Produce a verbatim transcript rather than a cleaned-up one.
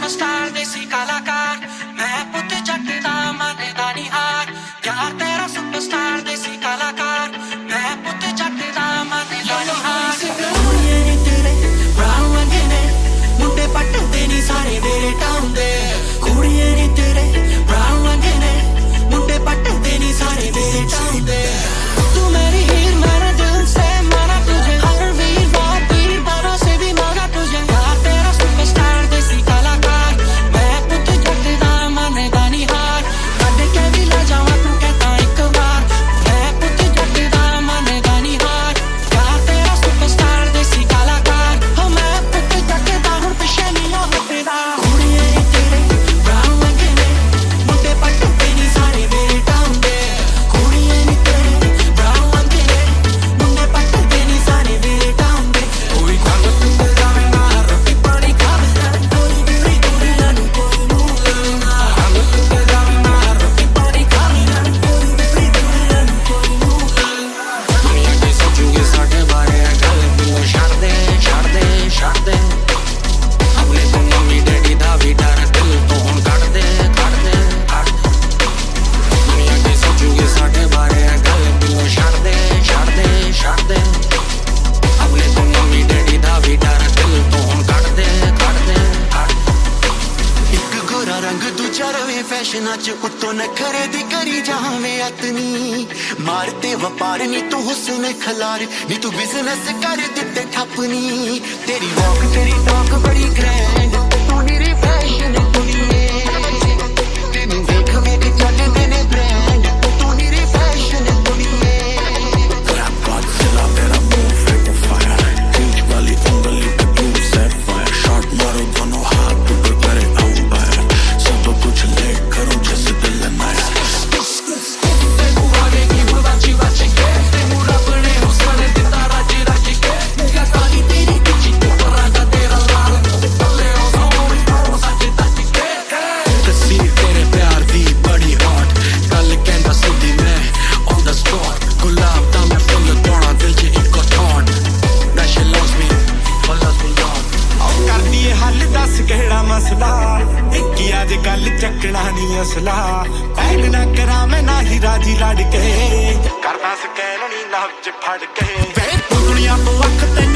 Superstar देसी कलाकार मैं पुत जट दा मनदा नी हार यार तेरा सुपरस्टार देसी कलाकार मैं पुत जट दा मनदा नी हार कुड़िये नी तेरे ब्राउन रंगे ने मुंडे पटदे नी सारे मेरे टाउन दे कुड़िये नी तेरे ब्राउन रंगे ने मुंडे पटदे नी सारे मेरे टाउन दे तू मेरी हीर मेरा दिल से माना तुझे हर वीर बार वीर बारों से भी मांगा तुझे यार तेरा सुपरस्टार देसी कलाकार मैं पुत जट दा मनदा नी हार कद के भी ले जावां तू कहता एक बार मैं पुत जट दा मनदा नी हार यार तेरा सुपरस्टार देसी कलाकार हो मैं पुत जट दा हुण पिछे नहीं हटदा कुड़िये नी तेरे ब्राउन रंगे ने मुंडे पटदे नी सारे मेरे टाउन दे कुड़िये नी तेरे ब्राउन रंगे ने मुंडे पटदे नी सारे मेरे टाउन दे कोई गल तू जावे ना रोटी पानी खावे कोई बुरी दुनिया नू कोई मूल ना गल तू जावे ना रोटी पानी खावे कोई बुरी दुनिया नू कोई मूल दुनिया की सोचूगे साडे बारे गल दिलों छड़ दे छड़ दे छड़ दे अपने तो मम्मी डैडी दा भी डर दिल तो हुण कढ दे कढ दे कढ दे दुनिया की सोचूगे साडे बारे गल दिलों छड़ दे छड़ दे छड़ दे अपने तो मम्मी डैडी दा भी डर दिल तो हुण कढ दे कढ दे कढ दे इक गोरा रंग दूजा रवे फैशनां च उत्तों नखरे दी करी जावे अतनी मारते वपार नी तू हुस्न खलार नी तू बिजनेस कर दिते ठप्पनी तेरी वॉक तेरी टॉक बड़ी ग्रैंड तू निरी फैशन कुड़िए तेनू देख वेख चढ़दे ने ब्रांड तू निरी फैशन कुड़िए Grab Godzilla, तेरा मुंह फेंको fire, खींच वाली उंगली पे तू set fire, shot मारो दोनों हाथ ऊपर करे umpire, सब कुछ ले करो जैसे दिल नायर। तेनू आगे की बुड़वाची वाची के तेनू रब ने हुस्न दिता रज रज के या काली तेरी किची रंगा तेरा लाल तले ओ सोनी ओ सच तच के तस्वीर तेरे प्यार दी बड़ी hot, कल कहंदा सिद्धी मैं on the spot, गुलाब दा मैं फुल तोड़ा दिल च इको thought, that she loves me, Allah Allah। कर दिए हल दस केड़ा मसला इक्की अज गल चकना नहीं असला पैन ना करा मैं ना ही राजी लड़ के करदा स्कैन नी नब च फड़ के वे दुनिया तो अख ते